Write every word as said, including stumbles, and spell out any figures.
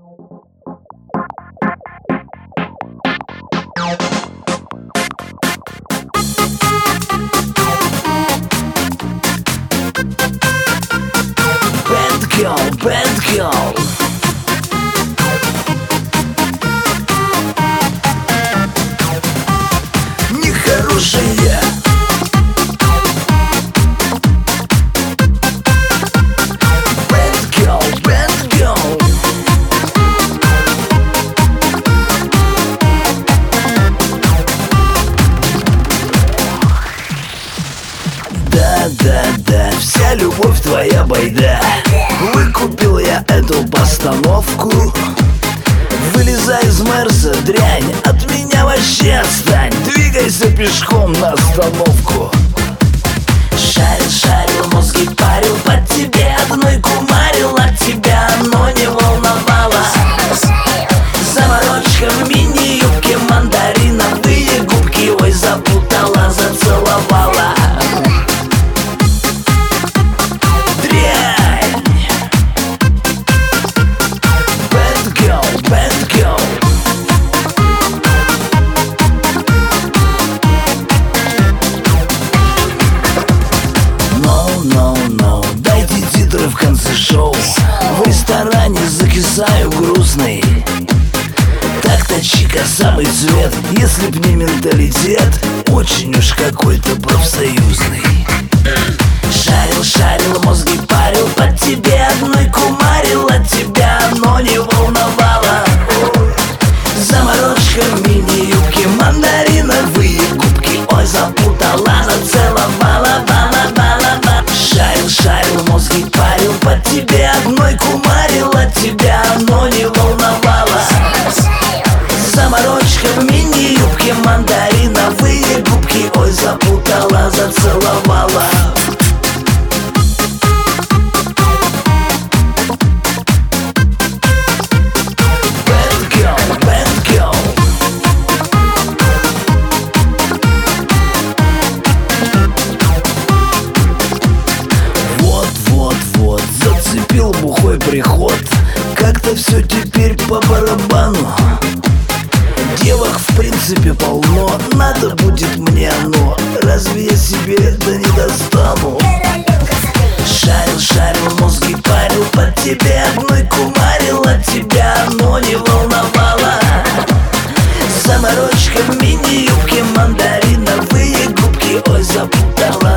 Bad girl, bad girl. Нехорошая. Bad girl, bad girl. Да, да, да, вся любовь твоя байда. Выкупил я эту постановку. Вылезай из Мерса, дрянь, от меня вообще отстань. Двигайся пешком на остановку. Шарил, шарил, мозги парил, под тебе одной кумарил. От тебя оно не волновало. Заморочка в мини-юбке, мандариновые губки. Ой, запутала, зацеловала. Дрянь. Bad girl, bad girl. No, no, no, дайте титры в конце шоу. В ресторане закисаю грустный. Так-то чика самый цвет. Если б не менталитет, очень уж какой-то профсоюзный. Шарил, шарил, мозги парил, под тебе одной кумарил. От тебя оно не волновало. Заморочка в мини-юбке, мандариновые губки. Ой, запутала, зацеловала, бала, бала, бала. Шарил, шарил, мозги парил, под тебе одной кумарил. От тебя оно не волновало. Заморочка в мини-юбке, мандариновые губки. Ой, запутала, зацеловала. Bad girl, bad girl. Вот, вот, вот, зацепил бухой приход. Как-то все теперь по барабану. Девок в принципе полно, надо будет мне оно. Разве я себе это не достану? Шарил, шарил, мозги парил, под тебе одной кумарил. От тебя оно не волновало. Заморочка в мини-юбке, мандариновые губки. Ой, запутала.